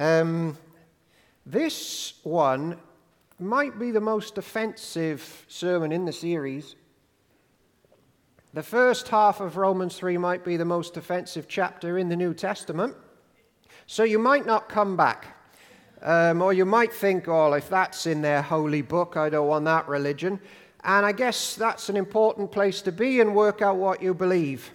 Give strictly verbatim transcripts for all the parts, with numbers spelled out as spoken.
Um, this one might be the most offensive sermon in the series. The first half of Romans three might be the most offensive chapter in the New Testament. So you might not come back. Um, or you might think, oh, if that's in their holy book, I don't want that religion. And I guess that's an important place to be and work out what you believe.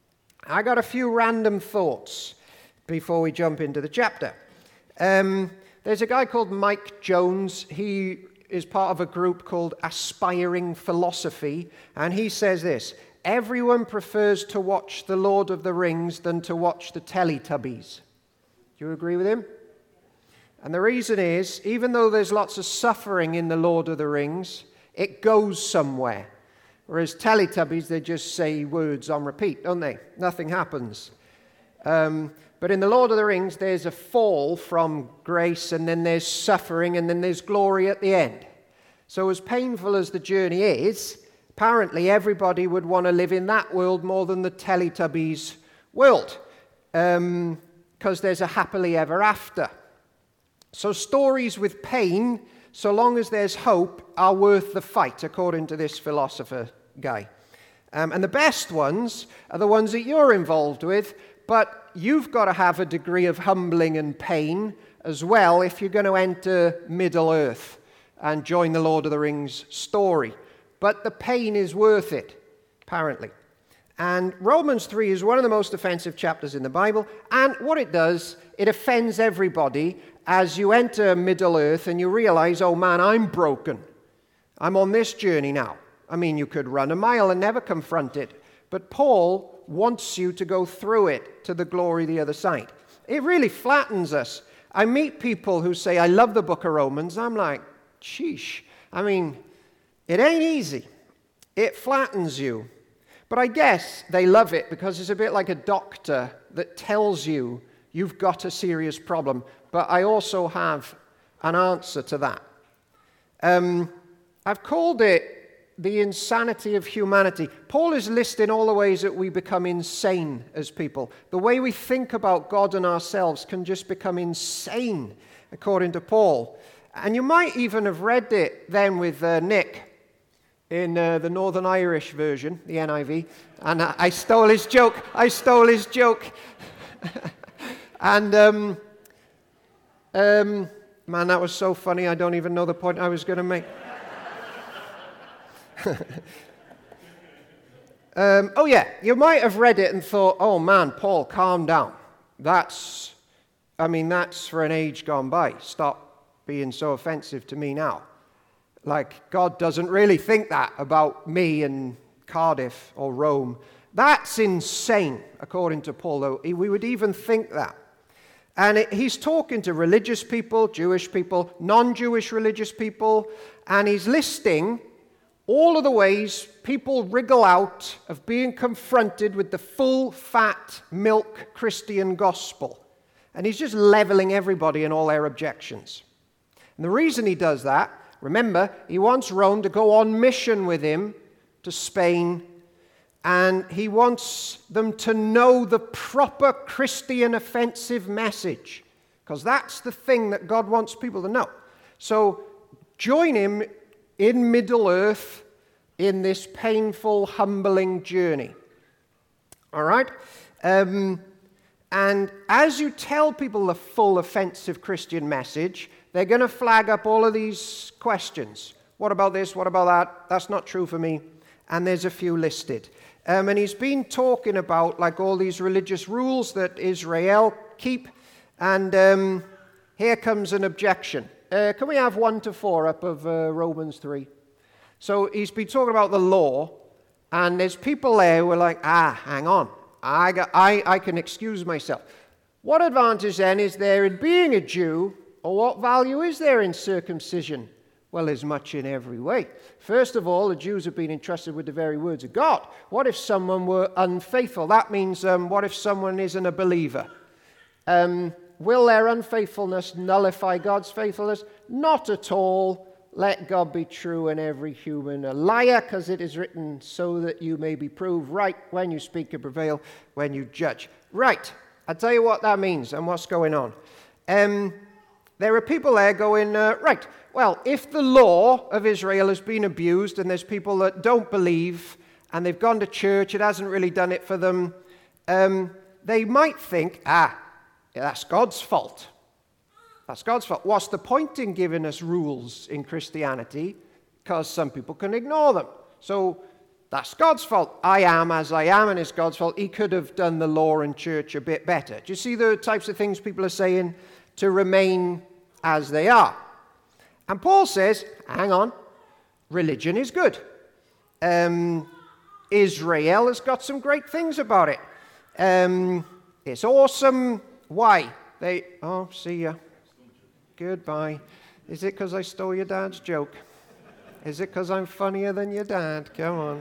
I got a few random thoughts before we jump into the chapter. Um, there's a guy called Mike Jones. He is part of a group called Aspiring Philosophy, and he says this: everyone prefers to watch The Lord of the Rings than to watch the Teletubbies. Do you agree with him? And the reason is, even though there's lots of suffering in The Lord of the Rings, it goes somewhere. Whereas Teletubbies, they just say words on repeat, don't they? Nothing happens. Um, but in The Lord of the Rings, there's a fall from grace, and then there's suffering, and then there's glory at the end. So as painful as the journey is, apparently everybody would want to live in that world more than the Teletubbies world, um, because there's a happily ever after. So stories with pain, so long as there's hope, are worth the fight, according to this philosopher guy. Um, and the best ones are the ones that you're involved with, but you've got to have a degree of humbling and pain as well if you're going to enter Middle-earth and join the Lord of the Rings story. But the pain is worth it, apparently. And Romans three is one of the most offensive chapters in the Bible, and what it does, it offends everybody as you enter Middle-earth and you realize, oh man, I'm broken. I'm on this journey now. I mean, you could run a mile and never confront it, but Paul wants you to go through it to the glory the other side. It really flattens us. I meet people who say, I love the book of Romans. I'm like, sheesh. I mean, it ain't easy. It flattens you. But I guess they love it because it's a bit like a doctor that tells you you've got a serious problem, but I also have an answer to that. Um, I've called it the insanity of humanity. Paul is listing all the ways that we become insane as people. The way we think about God and ourselves can just become insane, according to Paul. And you might even have read it then with uh, Nick in uh, the Northern Irish version, the N I V, and I, I stole his joke. I stole his joke. and, um, um, man, that was so funny, I don't even know the point I was going to make. um, oh, yeah, you might have read it and thought, oh, man, Paul, calm down. That's, I mean, that's for an age gone by. Stop being so offensive to me now. Like, God doesn't really think that about me and Cardiff or Rome. That's insane, according to Paul, though. We would even think that. And it, he's talking to religious people, Jewish people, non-Jewish religious people, and he's listing all of the ways people wriggle out of being confronted with the full, fat, milk Christian gospel. And he's just leveling everybody and all their objections. And the reason he does that, remember, he wants Rome to go on mission with him to Spain, and he wants them to know the proper Christian offensive message, because that's the thing that God wants people to know. So join him in Middle-earth in this painful, humbling journey. All right? Um, and as you tell people the full offensive Christian message, they're going to flag up all of these questions. What about this? What about that? That's not true for me. And there's a few listed. Um, and he's been talking about like all these religious rules that Israel keep. And um, here comes an objection. Uh, can we have one to four up of uh, Romans three? So he's been talking about the law. And there's people there who are like, ah, hang on. I, got, I, I can excuse myself. What advantage then is there in being a Jew? Or what value is there in circumcision? Well, there's much in every way. First of all, the Jews have been entrusted with the very words of God. What if someone were unfaithful? That means, um, what if someone isn't a believer? Um, will their unfaithfulness nullify God's faithfulness? Not at all. Let God be true and every human a liar, because it is written, so that you may be proved right when you speak and prevail when you judge. Right. I'll tell you what that means and what's going on. Um, there are people there going, uh, right, well, if the law of Israel has been abused and there's people that don't believe and they've gone to church, it hasn't really done it for them, um, they might think, ah, yeah, that's God's fault. That's God's fault. What's the point in giving us rules in Christianity? Because some people can ignore them. So that's God's fault. I am as I am, and it's God's fault. He could have done the law and church a bit better. Do you see the types of things people are saying to remain as they are? And Paul says, hang on, religion is good. Um, Israel has got some great things about it. Um, it's awesome. Why? They, oh, see ya. Goodbye. Is it because I stole your dad's joke? Is it because I'm funnier than your dad? Come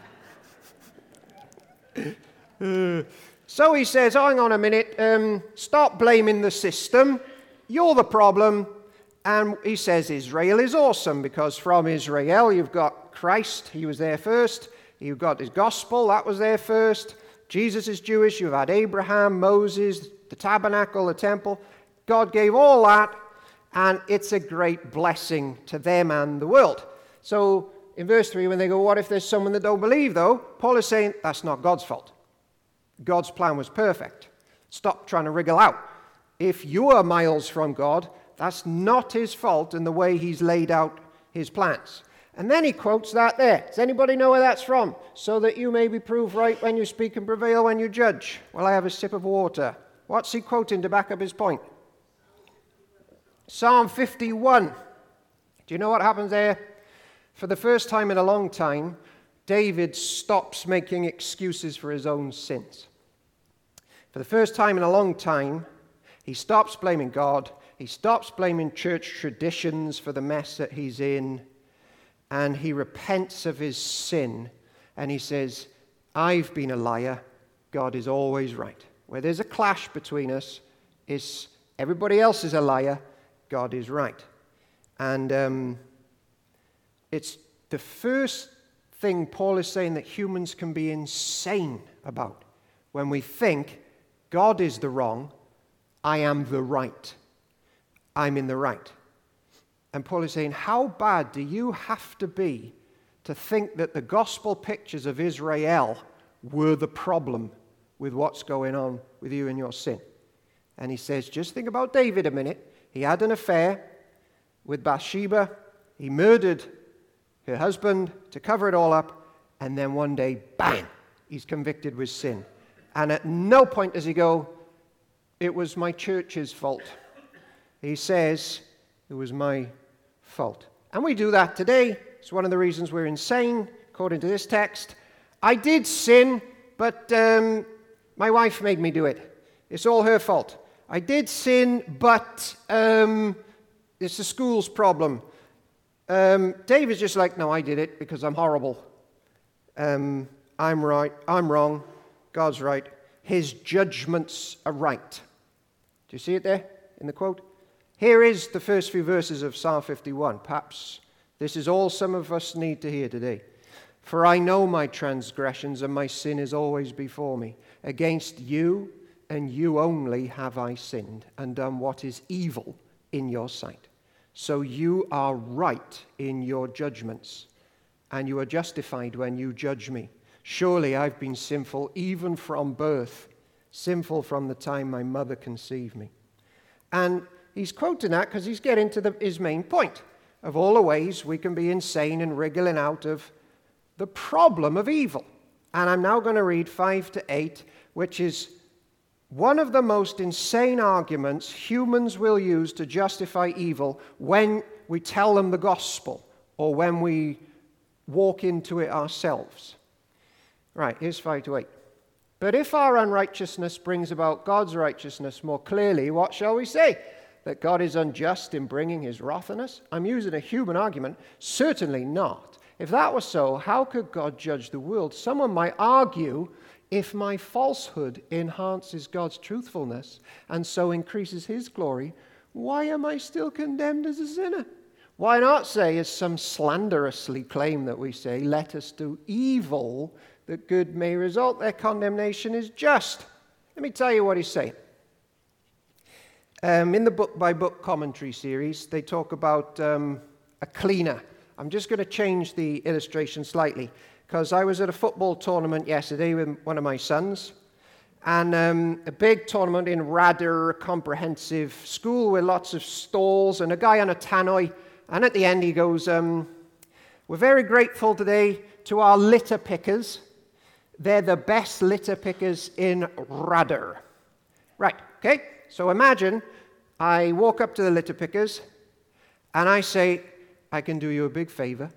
on. uh, so he says, oh, hang on a minute. Um, stop blaming the system. You're the problem. And he says Israel is awesome because from Israel you've got Christ. He was there first. You've got his gospel. That was there first. Jesus is Jewish. You've had Abraham, Moses, the tabernacle, the temple. God gave all that. And it's a great blessing to them and the world. So in verse three, when they go, what if there's someone that don't believe, though? Paul is saying that's not God's fault. God's plan was perfect. Stop trying to wriggle out. If you are miles from God, that's not his fault in the way he's laid out his plans. And then he quotes that there. Does anybody know where that's from? So that you may be proved right when you speak and prevail when you judge. Well, I have a sip of water. What's he quoting to back up his point? Psalm fifty-one. Do you know what happens there? For the first time in a long time, David stops making excuses for his own sins. For the first time in a long time, he stops blaming God. He stops blaming church traditions for the mess that he's in. And he repents of his sin. And he says, I've been a liar. God is always right. Where there's a clash between us, is everybody else is a liar. God is right. And um, it's the first thing Paul is saying that humans can be insane about. When we think God is the wrong, I am the right. I'm in the right. And Paul is saying, how bad do you have to be to think that the gospel pictures of Israel were the problem with what's going on with you and your sin? And he says, just think about David a minute. He had an affair with Bathsheba. He murdered her husband to cover it all up. And then one day, bang, he's convicted with sin. And at no point does he go, it was my church's fault. He says, it was my fault. And we do that today. It's one of the reasons we're insane, according to this text. I did sin, but um, my wife made me do it. It's all her fault. I did sin, but um, it's the school's problem. Um, David's just like, no, I did it because I'm horrible. Um, I'm right. I'm wrong. God's right. His judgments are right. Do you see it there in the quote? Here is the first few verses of Psalm fifty-one. Perhaps this is all some of us need to hear today. For I know my transgressions, and my sin is always before me. Against you and you only have I sinned, and done what is evil in your sight. So you are right in your judgments, and you are justified when you judge me. Surely I've been sinful even from birth, sinful from the time my mother conceived me. And he's quoting that because he's getting to the, his main point of all the ways we can be insane and wriggling out of the problem of evil. And I'm now going to read five to eight, which is one of the most insane arguments humans will use to justify evil when we tell them the gospel or when we walk into it ourselves. Right, here's five to eight. But if our unrighteousness brings about God's righteousness more clearly, what shall we say? That God is unjust in bringing his wrath on us? I'm using a human argument. Certainly not. If that was so, how could God judge the world? Someone might argue, if my falsehood enhances God's truthfulness and so increases his glory, why am I still condemned as a sinner? Why not say, as some slanderously claim that we say, let us do evil that good may result? Their condemnation is just. Let me tell you what he's saying. Um, in the book-by-book commentary series, they talk about um, a cleaner. I'm just going to change the illustration slightly, because I was at a football tournament yesterday with one of my sons, and um, a big tournament in Radar Comprehensive School with lots of stalls, and a guy on a tannoy, and at the end he goes, um, we're very grateful today to our litter pickers. They're the best litter pickers in Radar. Right, okay? So imagine I walk up to the litter pickers and I say, I can do you a big favor.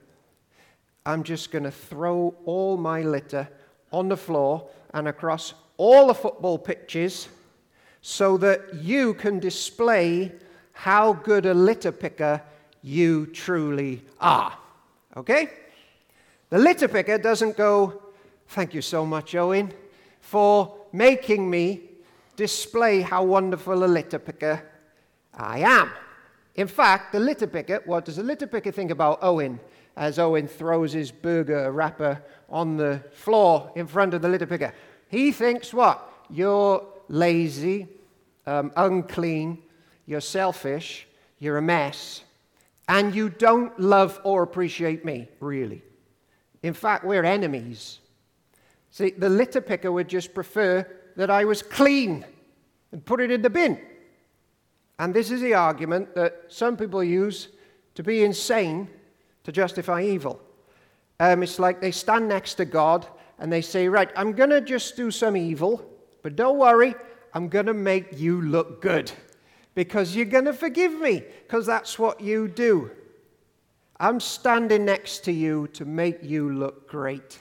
I'm just going to throw all my litter on the floor and across all the football pitches so that you can display how good a litter picker you truly are. Okay? The litter picker doesn't go, thank you so much, Owen, for making me display how wonderful a litter picker I am. In fact, the litter picker, what does the litter picker think about Owen as Owen throws his burger wrapper on the floor in front of the litter picker? He thinks what? You're lazy, um, unclean, you're selfish, you're a mess, and you don't love or appreciate me, really. In fact, we're enemies. See, the litter picker would just prefer that I was clean and put it in the bin. And this is the argument that some people use to be insane to justify evil. Um, it's like they stand next to God and they say, right, I'm going to just do some evil, but don't worry, I'm going to make you look good because you're going to forgive me because that's what you do. I'm standing next to you to make you look great.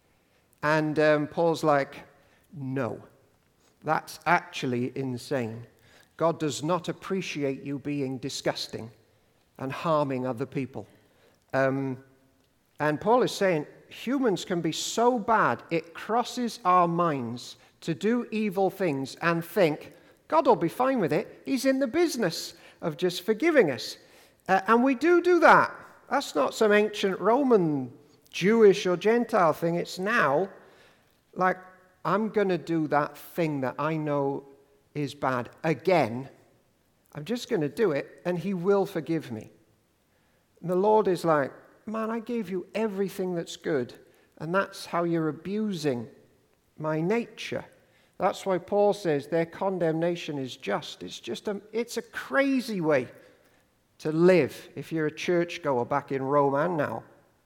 And um, Paul's like, no. That's actually insane. God does not appreciate you being disgusting and harming other people. Um, and Paul is saying humans can be so bad it crosses our minds to do evil things and think, God will be fine with it. He's in the business of just forgiving us. Uh, and we do do that. That's not some ancient Roman, Jewish or Gentile thing. It's now like, I'm going to do that thing that I know is bad again. I'm just going to do it, and he will forgive me. And the Lord is like, man, I gave you everything that's good, and that's how you're abusing my nature. That's why Paul says their condemnation is just. It's just a, it's a crazy way to live if you're a churchgoer back in Rome and now.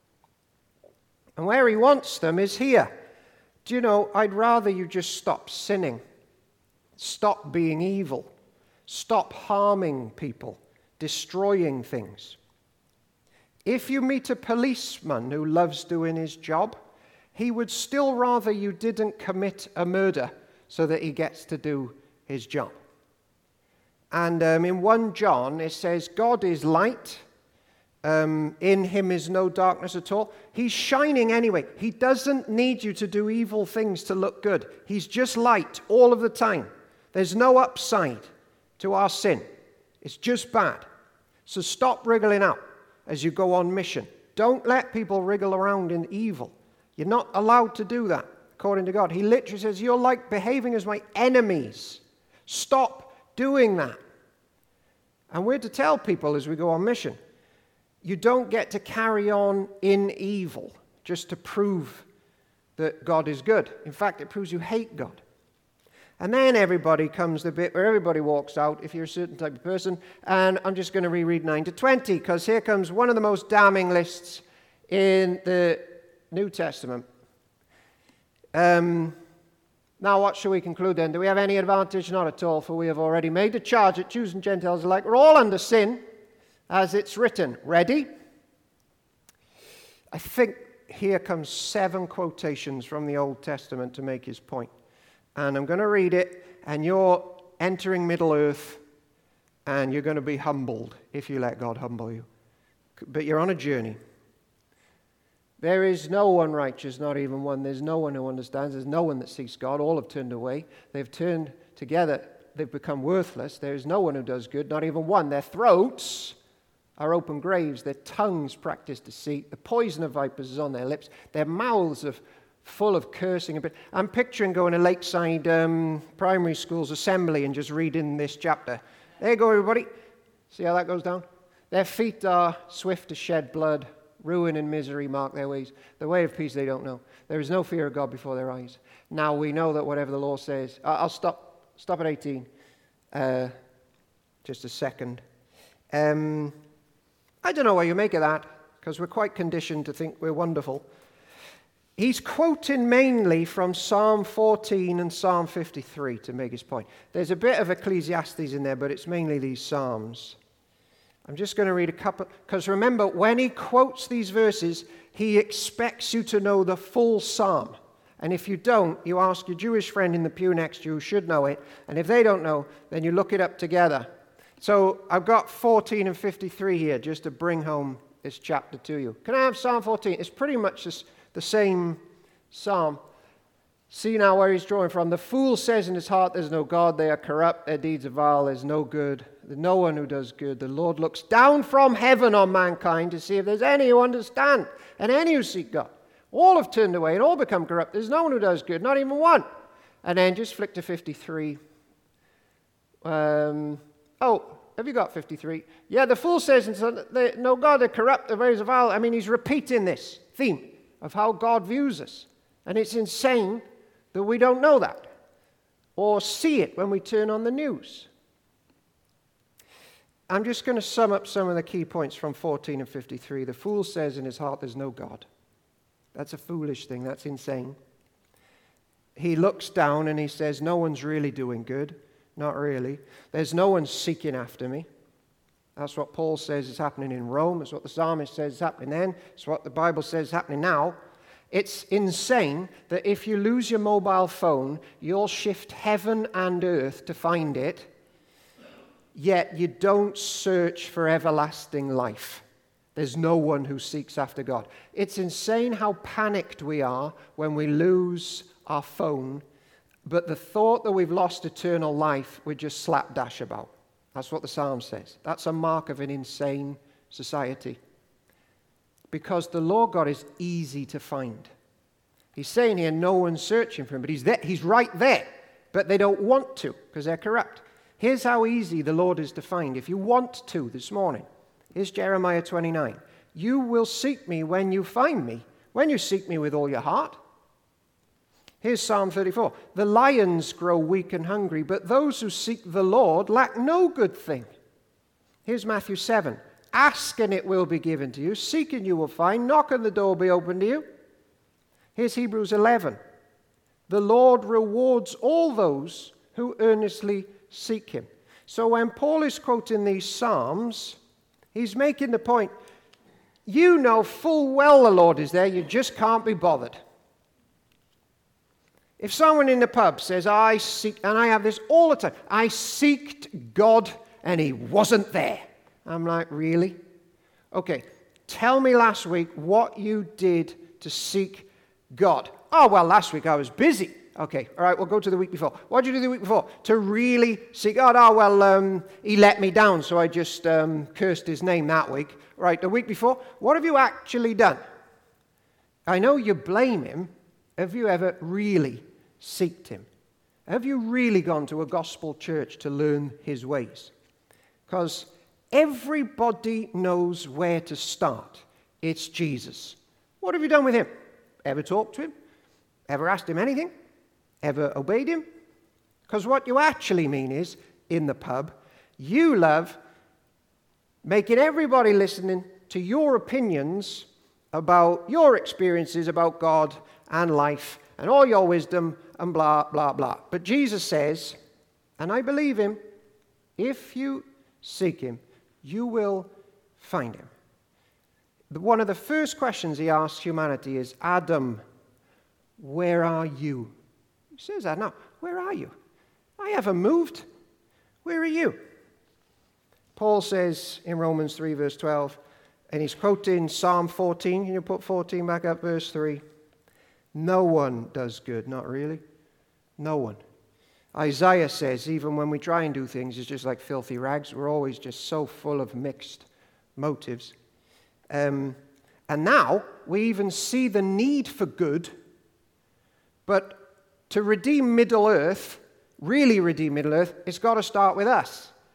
And where he wants them is here. Do you know, I'd rather you just stop sinning, stop being evil, stop harming people, destroying things. If you meet a policeman who loves doing his job, he would still rather you didn't commit a murder so that he gets to do his job. And um, in First John, it says, God is light. Um, in him is no darkness at all. He's shining anyway. He doesn't need you to do evil things to look good. He's just light all of the time. There's no upside to our sin. It's just bad. So stop wriggling out as you go on mission. Don't let people wriggle around in evil. You're not allowed to do that, according to God. He literally says, you're like behaving as my enemies. Stop doing that. And we're to tell people as we go on mission, you don't get to carry on in evil just to prove that God is good. In fact, it proves you hate God. And then everybody comes the bit where everybody walks out, if you're a certain type of person, and I'm just going to reread nine to twenty, because here comes one of the most damning lists in the New Testament. Um, now, what shall we conclude then? Do we have any advantage? Not at all, for we have already made the charge that Jews and Gentiles alike are all under sin, as it's written. Ready? I think here comes seven quotations from the Old Testament to make his point. And I'm going to read it, and you're entering Middle Earth, and you're going to be humbled if you let God humble you. But you're on a journey. There is no one righteous, not even one. There's no one who understands. There's no one that seeks God. All have turned away. They've turned together. They've become worthless. There is no one who does good, not even one. Their throats are open graves. Their tongues practice deceit. The poison of vipers is on their lips. Their mouths are full of cursing. I'm picturing going to Lakeside um, Primary School's assembly and just reading this chapter. There you go, everybody. See how that goes down? Their feet are swift to shed blood. Ruin and misery mark their ways. The way of peace they don't know. There is no fear of God before their eyes. Now we know that whatever the law says... I'll stop Stop at eighteen. Uh, just a second. Um, I don't know what you make of that, because we're quite conditioned to think we're wonderful. He's quoting mainly from Psalm fourteen and Psalm fifty-three to make his point. There's a bit of Ecclesiastes in there, but it's mainly these Psalms. I'm just going to read a couple, because remember, when he quotes these verses, he expects you to know the full psalm. And if you don't, you ask your Jewish friend in the pew next to you who should know it. And if they don't know, then you look it up together. So I've got fourteen and fifty-three here just to bring home this chapter to you. Can I have Psalm fourteen? It's pretty much this, the same psalm. See now where he's drawing from. The fool says in his heart, there's no God. They are corrupt. Their deeds are vile. There's no good. There's no one who does good. The Lord looks down from heaven on mankind to see if there's any who understand and any who seek God. All have turned away and all become corrupt. There's no one who does good, not even one. And then just flick to fifty-three. Um, oh, have you got fifty-three? Yeah, the fool says, no God, they're corrupt, their ways are vile. I mean, he's repeating this theme of how God views us. And it's insane that we don't know that or see it when we turn on the news. I'm just going to sum up some of the key points from fourteen and fifty-three. The fool says in his heart, there's no God. That's a foolish thing. That's insane. He looks down and he says, no one's really doing good. Not really. There's no one seeking after me. That's what Paul says is happening in Rome. It's what the psalmist says is happening then. It's what the Bible says is happening now. It's insane that if you lose your mobile phone, you'll shift heaven and earth to find it, yet you don't search for everlasting life. There's no one who seeks after God. It's insane how panicked we are when we lose our phone, but the thought that we've lost eternal life, we just slapdash about. That's what the Psalm says. That's a mark of an insane society. Because the Lord God is easy to find. He's saying here no one's searching for him, but he's there, he's right there. But they don't want to because they're corrupt. Here's how easy the Lord is to find. If you want to this morning, here's Jeremiah twenty-nine. You will seek me when you find me, when you seek me with all your heart. Here's Psalm thirty-four. The lions grow weak and hungry, but those who seek the Lord lack no good thing. Here's Matthew seven. Ask and it will be given to you. Seek and you will find. Knock and the door will be opened to you. Here's Hebrews eleven. The Lord rewards all those who earnestly seek him. So when Paul is quoting these Psalms, he's making the point, you know full well the Lord is there, you just can't be bothered. If someone in the pub says, I seek, and I have this all the time, I seeked God and he wasn't there. I'm like, really? Okay, tell me last week what you did to seek God. Oh, well, last week I was busy. Okay, all right, we'll go to the week before. What did you do the week before? To really seek God. Oh, well, um, he let me down, so I just um, cursed his name that week. Right, the week before, what have you actually done? I know you blame him. Have you ever really seeked him? Have you really gone to a gospel church to learn his ways? Because everybody knows where to start. It's Jesus. What have you done with him? Ever talked to him? Ever asked him anything? Ever obeyed him? Because what you actually mean is, in the pub, you love making everybody listening to your opinions about your experiences about God and life and all your wisdom and blah, blah, blah. But Jesus says, and I believe him, if you seek him, you will find him. One of the first questions he asks humanity is, Adam, where are you? He says that now. Where are you? I haven't moved. Where are you? Paul says in Romans three, verse twelve, and he's quoting Psalm fourteen. Can you put fourteen back up, verse three? No one does good. Not really. No one. Isaiah says, even when we try and do things, it's just like filthy rags. We're always just so full of mixed motives. Um, and now we even see the need for good, but to redeem Middle Earth, really redeem Middle Earth, it's got to start with us.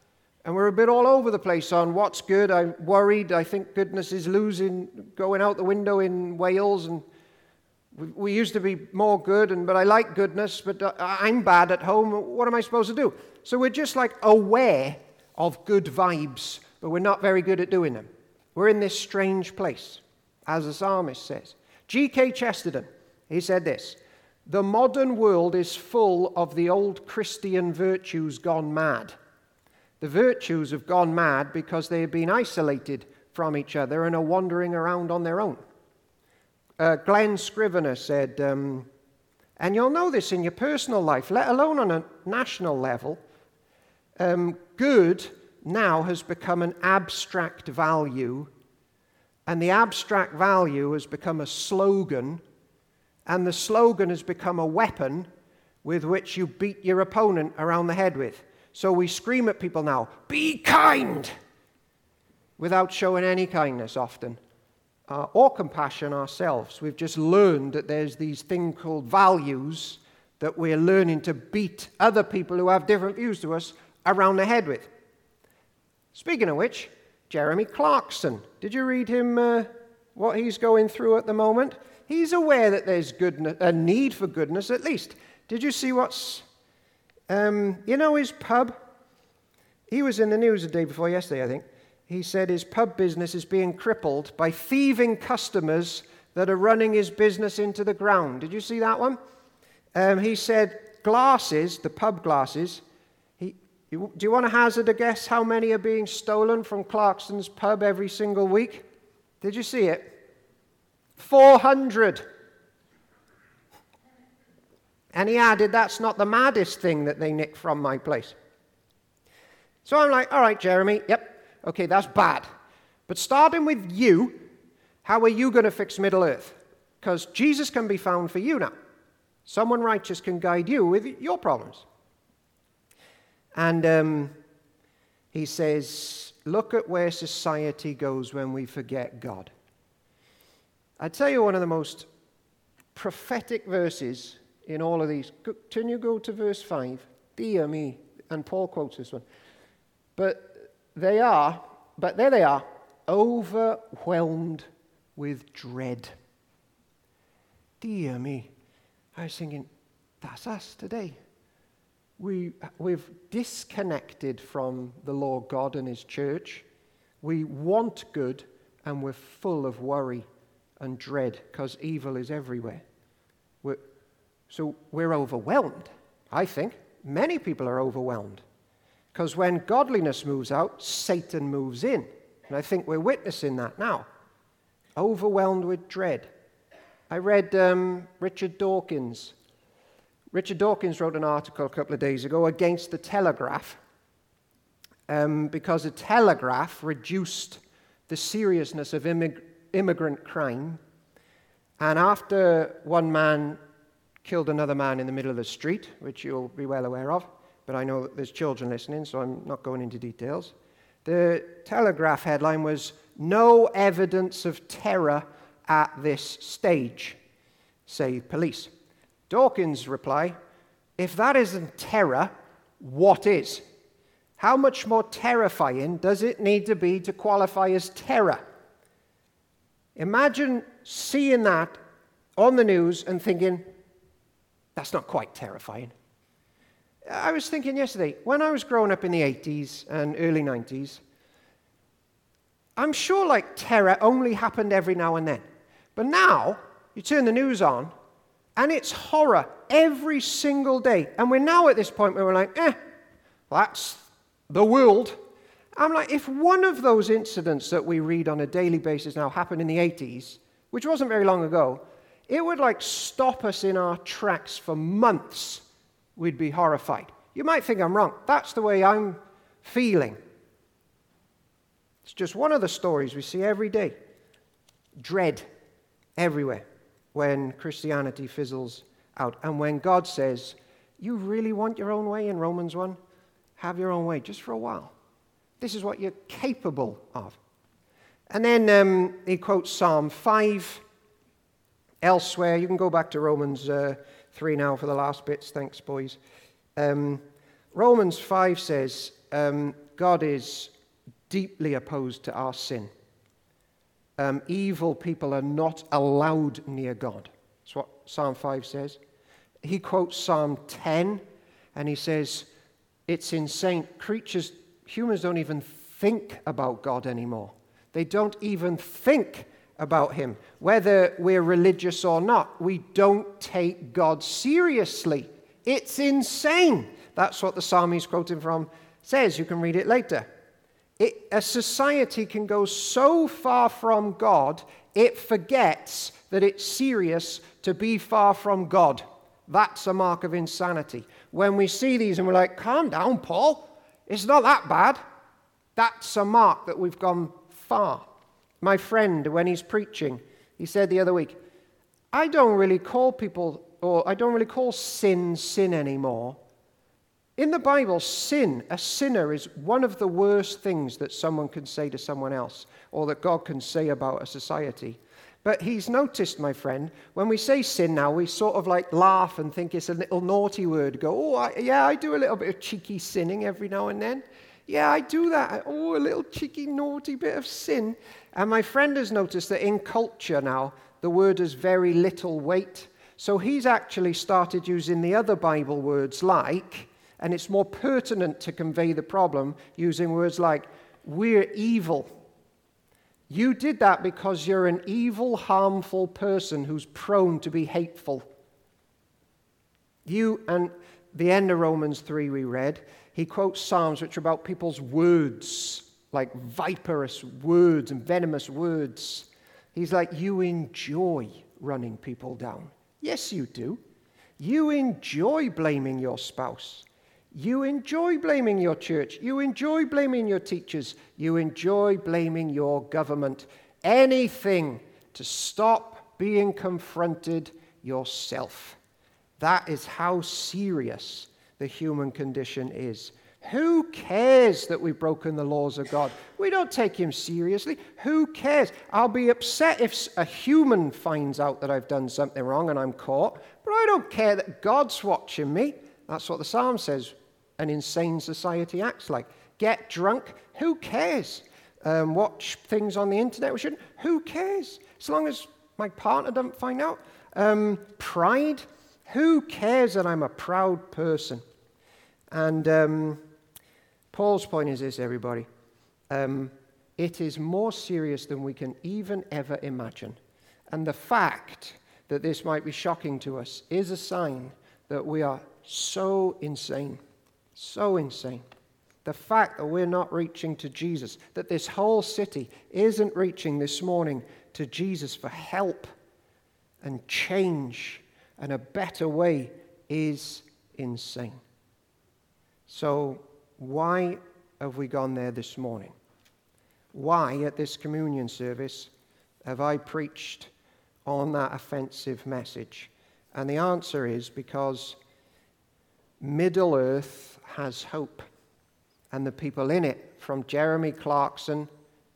And we're a bit all over the place on what's good. I'm worried. I think goodness is losing, going out the window in Wales. And we, we used to be more good, and but I like goodness, but I'm bad at home. What am I supposed to do? So we're just like aware of good vibes, but we're not very good at doing them. We're in this strange place, as the psalmist says. G K Chesterton, he said this: "The modern world is full of the old Christian virtues gone mad. The virtues have gone mad because they have been isolated from each other and are wandering around on their own." Uh, Glenn Scrivener said, um, and you'll know this in your personal life, let alone on a national level, um, good now has become an abstract value, and the abstract value has become a slogan, and the slogan has become a weapon with which you beat your opponent around the head with. So we scream at people now, "Be kind," without showing any kindness often, uh, or compassion ourselves. We've just learned that there's these things called values that we're learning to beat other people who have different views to us around the head with. Speaking of which, Jeremy Clarkson, did you read him, uh, what he's going through at the moment? He's aware that there's goodness, a need for goodness at least. Did you see what's... Um, you know his pub? He was in the news the day before yesterday, I think. He said his pub business is being crippled by thieving customers that are running his business into the ground. Did you see that one? Um, he said glasses, the pub glasses, he, you, do you want to hazard a guess how many are being stolen from Clarkson's pub every single week? Did you see it? four hundred. And he added, that's not the maddest thing that they nick from my place. So I'm like, all right, Jeremy, yep, okay, that's bad. But starting with you, how are you going to fix Middle Earth? Because Jesus can be found for you now. Someone righteous can guide you with your problems. And um, he says, look at where society goes when we forget God. I tell you one of the most prophetic verses in all of these. Can you go to verse five? Dear me. And Paul quotes this one. But they are, but there they are, overwhelmed with dread. Dear me. I was thinking, that's us today. We, we've disconnected from the Lord God and His church. We want good, and we're full of worry and dread because evil is everywhere. We're, so we're overwhelmed, I think. Many people are overwhelmed because when godliness moves out, Satan moves in. And I think we're witnessing that now. Overwhelmed with dread. I read um, Richard Dawkins. Richard Dawkins wrote an article a couple of days ago against the Telegraph um, because the Telegraph reduced the seriousness of immig- immigrant crime. And after one man killed another man in the middle of the street, which you'll be well aware of, but I know that there's children listening, so I'm not going into details. The Telegraph headline was, "No evidence of terror at this stage, say police." Dawkins' reply, if that isn't terror, what is? How much more terrifying does it need to be to qualify as terror? Imagine seeing that on the news and thinking, that's not quite terrifying. I was thinking yesterday, when I was growing up in the eighties and early nineties, I'm sure like terror only happened every now and then. But now, you turn the news on, and it's horror every single day. And we're now at this point where we're like, eh, that's the world. I'm like, if one of those incidents that we read on a daily basis now happened in the eighties, which wasn't very long ago, it would like stop us in our tracks for months. We'd be horrified. You might think I'm wrong. That's the way I'm feeling. It's just one of the stories we see every day. Dread everywhere when Christianity fizzles out. And when God says, you really want your own way in Romans one? Have your own way just for a while. This is what you're capable of. And then um, he quotes Psalm five. Elsewhere, you can go back to Romans uh, three now for the last bits. Thanks, boys. Um, Romans five says, um, God is deeply opposed to our sin. Um, evil people are not allowed near God. That's what Psalm five says. He quotes Psalm ten, and he says, it's insane. Creatures, humans don't even think about God anymore. They don't even think about him. Whether we're religious or not, we don't take God seriously. It's insane. That's what the psalm he's quoting from says. You can read it later. It, a society can go so far from God, it forgets that it's serious to be far from God. That's a mark of insanity. When we see these and we're like, calm down, Paul. It's not that bad. That's a mark that we've gone far. My friend, when he's preaching, he said the other week, I don't really call people, or I don't really call sin sin anymore. In the Bible, sin, a sinner, is one of the worst things that someone can say to someone else, or that God can say about a society. But he's noticed, my friend, when we say sin now, we sort of like laugh and think it's a little naughty word. Go, oh, I, yeah, I do a little bit of cheeky sinning every now and then. Yeah, I do that. Oh, a little cheeky, naughty bit of sin. And my friend has noticed that in culture now, the word has very little weight. So he's actually started using the other Bible words like, and it's more pertinent to convey the problem, using words like, we're evil. You did that because you're an evil, harmful person who's prone to be hateful. You, and the end of Romans three we read, he quotes Psalms which are about people's words, like viperous words and venomous words. He's like, you enjoy running people down. Yes, you do. You enjoy blaming your spouse. You enjoy blaming your church. You enjoy blaming your teachers. You enjoy blaming your government. Anything to stop being confronted yourself. That is how serious the human condition is. Who cares that we've broken the laws of God? We don't take him seriously. Who cares? I'll be upset if a human finds out that I've done something wrong and I'm caught, but I don't care that God's watching me. That's what the psalm says an insane society acts like. Get drunk, who cares? Um, watch things on the internet we shouldn't, who cares? As long as my partner doesn't find out. Um, pride, who cares that I'm a proud person? And um, Paul's point is this, everybody. Um, it is more serious than we can even ever imagine. And the fact that this might be shocking to us is a sign that we are so insane. So insane. The fact that we're not reaching to Jesus, that this whole city isn't reaching this morning to Jesus for help and change and a better way is insane. So why have we gone there this morning? Why at this communion service have I preached on that offensive message? And the answer is because Middle Earth has hope. And the people in it, from Jeremy Clarkson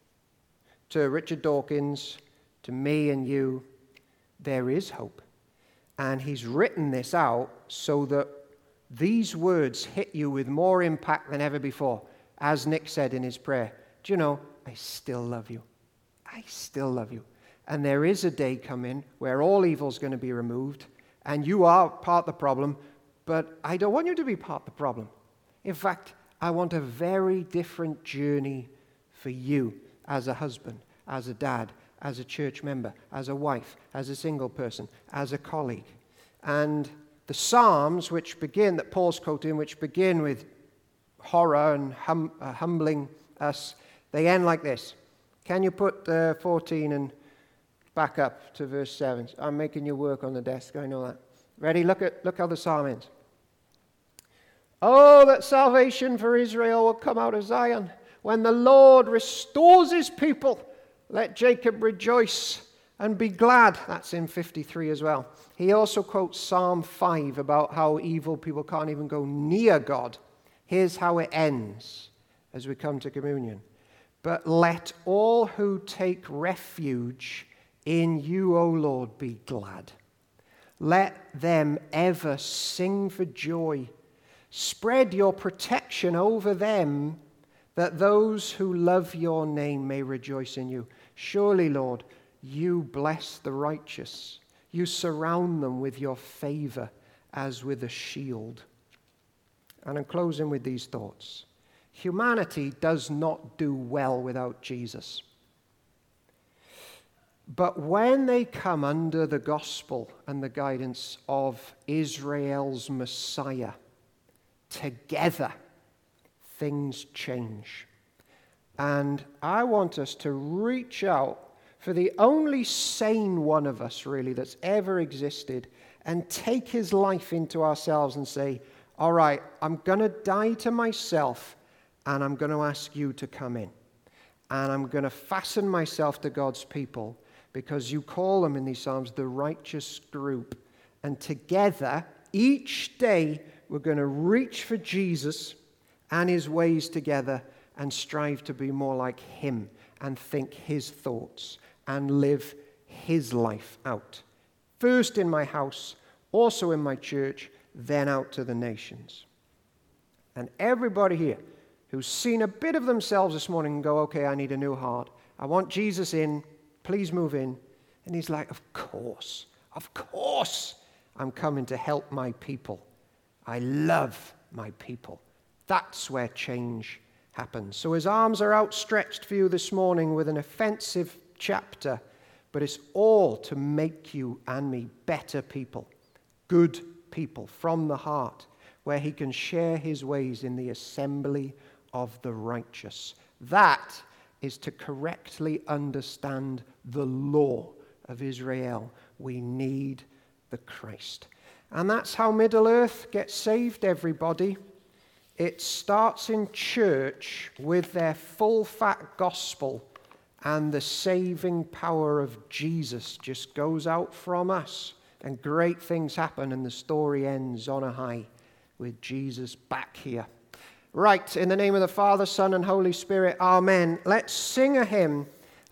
to Richard Dawkins to me and you, there is hope. And he's written this out so that these words hit you with more impact than ever before. As Nick said in his prayer, do you know, I still love you. I still love you. And there is a day coming where all evil's going to be removed, and you are part of the problem, but I don't want you to be part of the problem. In fact, I want a very different journey for you as a husband, as a dad, as a church member, as a wife, as a single person, as a colleague. And the Psalms, which begin, that Paul's quoting, which begin with horror and hum, uh, humbling us, they end like this. Can you put uh, fourteen and back up to verse seven? I'm making you work on the desk, I know that. Ready? Look at look how the psalm ends. Oh, that salvation for Israel will come out of Zion. When the Lord restores his people, let Jacob rejoice and be glad. That's in fifty-three as well. He also quotes Psalm five about how evil people can't even go near God. Here's how it ends as we come to communion. But let all who take refuge in you, O Lord, be glad. Let them ever sing for joy. Spread your protection over them, that those who love your name may rejoice in you. Surely, Lord, you bless the righteous. You surround them with your favor as with a shield. And I'm closing with these thoughts. Humanity does not do well without Jesus. But when they come under the gospel and the guidance of Israel's Messiah, together, things change. And I want us to reach out for the only sane one of us, really, that's ever existed, and take his life into ourselves and say, all right, I'm going to die to myself, and I'm going to ask you to come in. And I'm going to fasten myself to God's people, because you call them in these Psalms the righteous group. And together, each day, we're going to reach for Jesus and his ways together and strive to be more like him and think his thoughts and live his life out. First in my house, also in my church, then out to the nations. And everybody here who's seen a bit of themselves this morning and go, okay, I need a new heart. I want Jesus in. Please move in. And he's like, of course, of course, I'm coming to help my people. I love my people. That's where change happens. So his arms are outstretched for you this morning with an offensive chapter, but it's all to make you and me better people, good people from the heart, where he can share his ways in the assembly of the righteous. That is to correctly understand the law of Israel. We need the Christ. And that's how Middle Earth gets saved, everybody. It starts in church with their full fat gospel, and the saving power of Jesus just goes out from us. And great things happen, and the story ends on a high with Jesus back here. Right, in the name of the Father, Son, and Holy Spirit, amen. Let's sing a hymn.